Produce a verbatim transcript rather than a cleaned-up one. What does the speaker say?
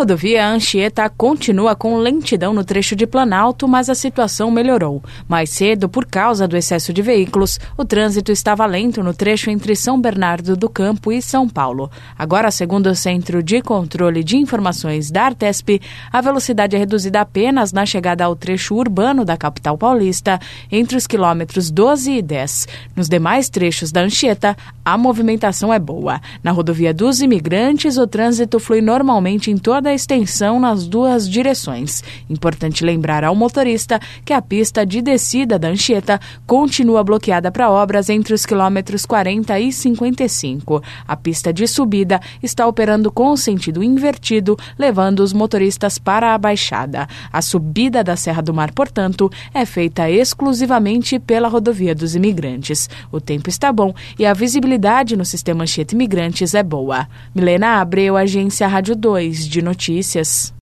rodovia Anchieta continua com lentidão no trecho de Planalto, mas a situação melhorou. Mais cedo, por causa do excesso de veículos, o trânsito estava lento no trecho entre São Bernardo do Campo e São Paulo. Agora, segundo o Centro de Controle de Informações da Artesp, a velocidade é reduzida apenas na chegada ao trecho urbano da capital paulista, entre os quilômetros doze e dez. Nos demais trechos da Anchieta, a movimentação é boa. Na rodovia dos Imigrantes, o trânsito flui normalmente em toda a extensão nas duas direções. Importante lembrar ao motorista que a pista de descida da Anchieta continua bloqueada para obras entre os quilômetros quarenta e cinquenta e cinco. A pista de subida está operando com sentido invertido, levando os motoristas para a baixada. A subida da Serra do Mar, portanto, é feita exclusivamente pela rodovia dos Imigrantes. O tempo está bom e a visibilidade no sistema Anchieta Imigrantes é boa. Milena Abreu, Agência Rádio dois de Notícias.